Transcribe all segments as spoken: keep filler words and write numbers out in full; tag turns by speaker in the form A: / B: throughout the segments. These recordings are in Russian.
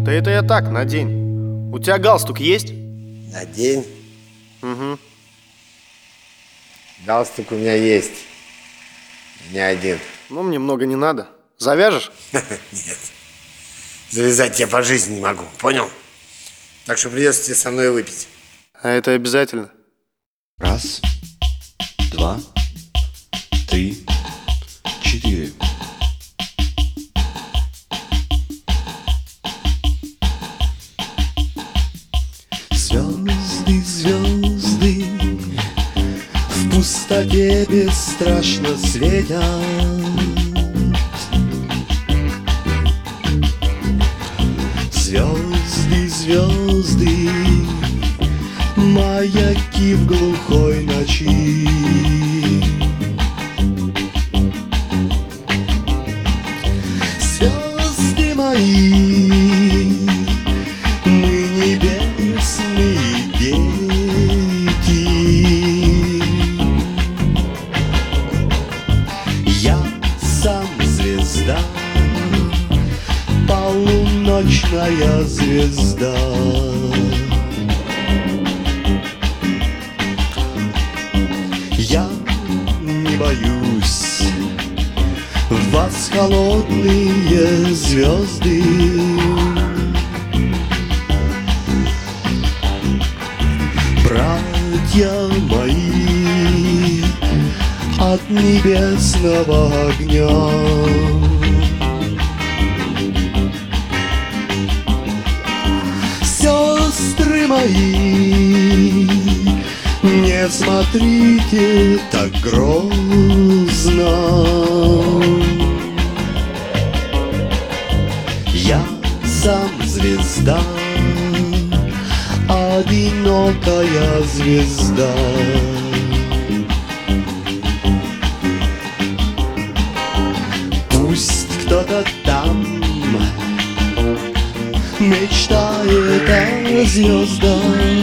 A: Да это я так, на день. У тебя галстук есть?
B: На день?
A: Угу.
B: Галстук у меня есть. Не один.
A: Ну, мне много не надо. Завяжешь?
B: Нет. Завязать я по жизни не могу, понял? Так что придется тебе со мной выпить.
A: А это обязательно.
C: Раз, два, три, четыре. Звезды, звезды в пустоте бесстрашно светят. Звезды, звезды, маяки в глухой ночи. Звезды мои, мы небесные дети. Я сам звезда, полуночная звезда. Я не боюсь вас, холодные звезды. Братья мои от небесного огня. Сестры мои, не смотрите так грозно. Я сам звезда, одинокая звезда. Пусть кто-то там мечтает о звездах.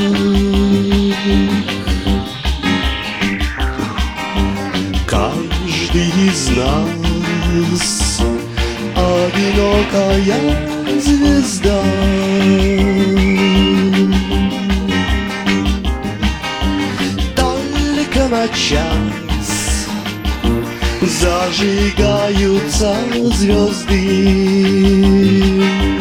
C: Каждый из нас одинокая звезда. Только на час зажигаются звезды.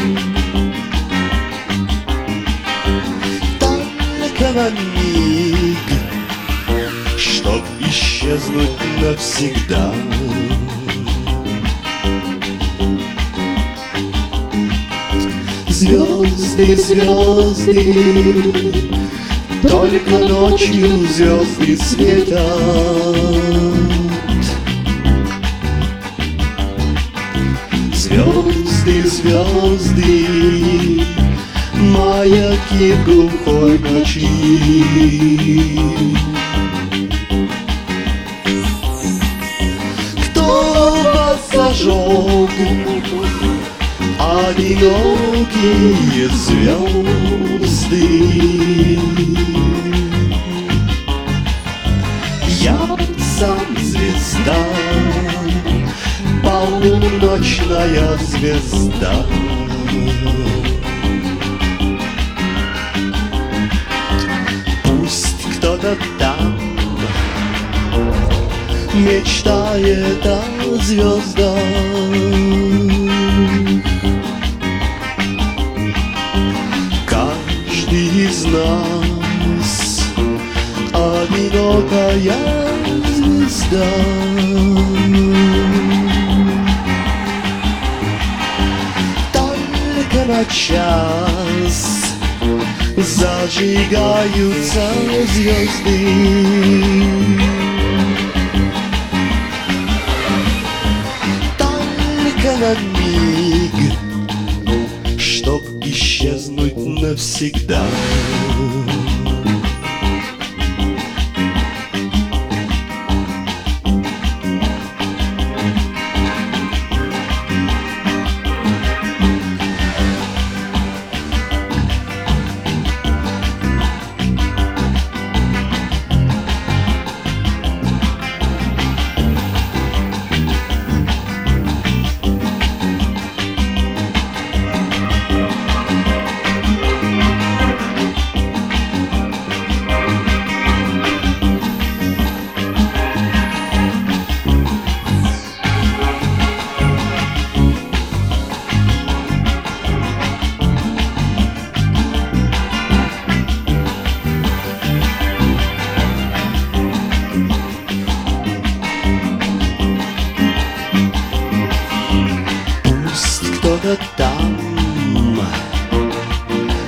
C: Только на миг, чтоб исчезнуть навсегда. Звезды, звезды, только ночью звезды светят. Звезды, звезды, маяки в глухой ночи. Кто вас зажег, одинокие звезды? Я сам звезда, полуночная звезда. Пусть кто-то там мечтает о звездах. Каждый из нас одинокая звезда. Только на час зажигаются звезды. Только на миг, чтоб исчезнуть навсегда.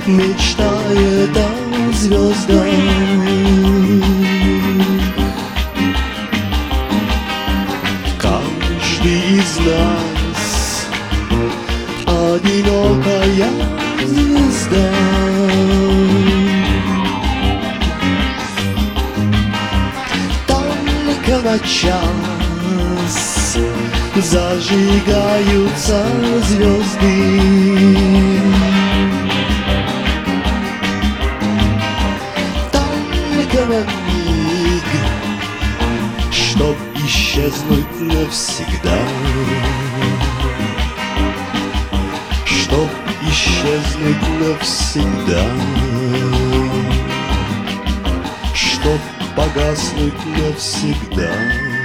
C: мечтает о звездах. Каждый из нас одинокая звезда. Только на час зажигаются звезды. Только на миг, чтоб исчезнуть навсегда. Чтоб исчезнуть навсегда. Чтоб погаснуть навсегда.